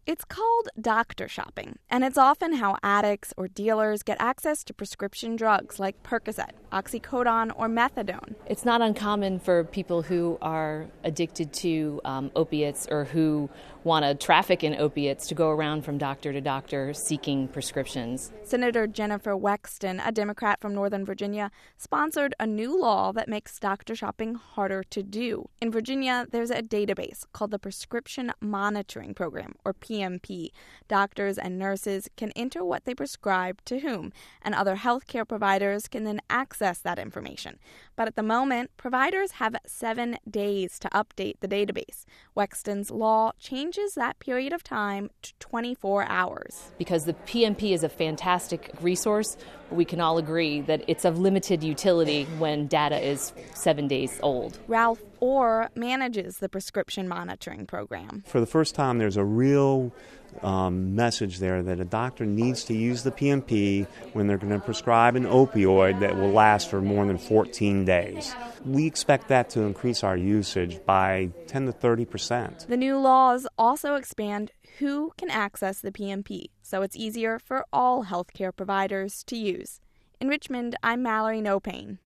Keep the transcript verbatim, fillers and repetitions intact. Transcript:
It's called doctor shopping, and it's often how addicts or dealers get access to prescription drugs like Percocet, oxycodone, or methadone. It's not uncommon for people who are addicted to um, opiates or who want to traffic in opiates to go around from doctor to doctor seeking prescriptions. Senator Jennifer Wexton, a Democrat from Northern Virginia, sponsored a new law that makes doctor shopping harder to do. In Virginia, there's a database called the Prescription Monitoring Program, or P M P. Doctors and nurses can enter what they prescribe to whom, and other healthcare providers can then access that information. But at the moment, providers have seven days to update the database. Wexton's law changes that period of time to twenty-four hours. Because the P M P is a fantastic resource, we can all agree that it's of limited utility when data is seven days old. Ralph Orr manages the prescription monitoring program. For the first time, there's a real um, message there that a doctor needs to use the P M P when they're going to prescribe an opioid that will last for more than fourteen days. We expect that to increase our usage by ten to thirty percent. The new laws also expand who can access the P M P, so it's easier for all healthcare providers to use. In Richmond, I'm Mallory Nopane.